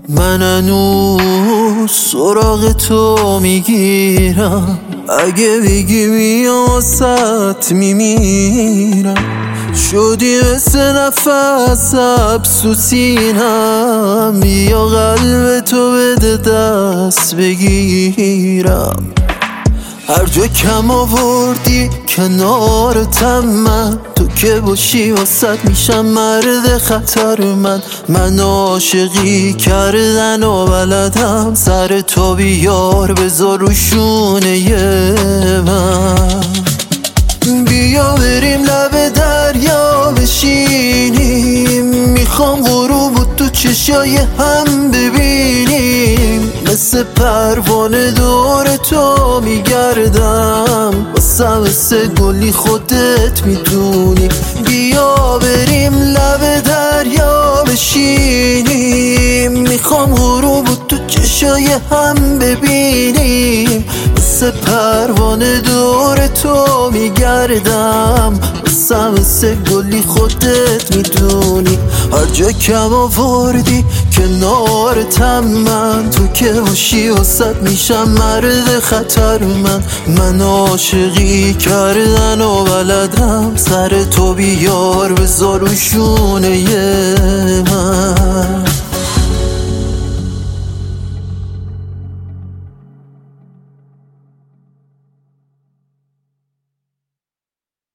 من هنوز سراغ تو میگیرم، اگه بگی میام واسط میمیرم. شدی مثل نفس حبس سینم، بیا قلب تو بده دست بگیرم. هر جا کم آوردی کنارتم من، تو که باشی واسط میشم مرد خطر. من عاشقی کردن و بلدم، سر تو بیار بذار رو شونه من. بیا بریم لب دریا بشینیم، میخوام غروب تو چشای هم ببینیم. مثل پروانه دور تو میگردم، واسه گلی خودت میدونی. بیا بریم لب دریا بشینیم، میخوام غروب تو چشای هم ببینیم. مثل پروانه دور تو میگردم، واسه گلی خودت میدونی. هر جا کم آوردی کنارتم من، تو که باشی واسط میشم مرد خطر. من عاشقی کردن و بلدم، سر تو بیار بذار رو شونه من.